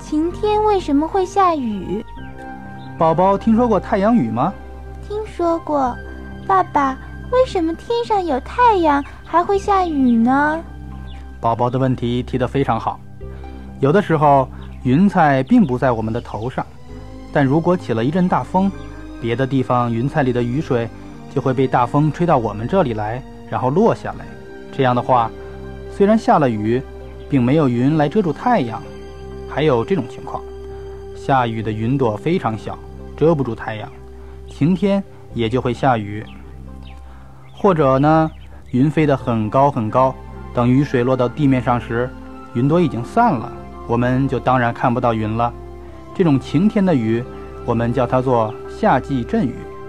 晴天为什么会下雨？ 宝宝听说过太阳雨吗？ 听说过。爸爸，为什么天上有太阳还会下雨呢？ 宝宝的问题提得非常好。有的时候云彩并不在我们的头上，但如果起了一阵大风，别的地方云彩里的雨水就会被大风吹到我们这里来，然后落下来。这样的话，虽然下了雨，并没有云来遮住太阳。还有这种情况，下雨的云朵非常小，遮不住太阳，晴天也就会下雨。或者呢，云飞得很高很高，等雨水落到地面上时，云朵已经散了，我们就当然看不到云了。这种晴天的雨，我们叫它做夏季阵雨。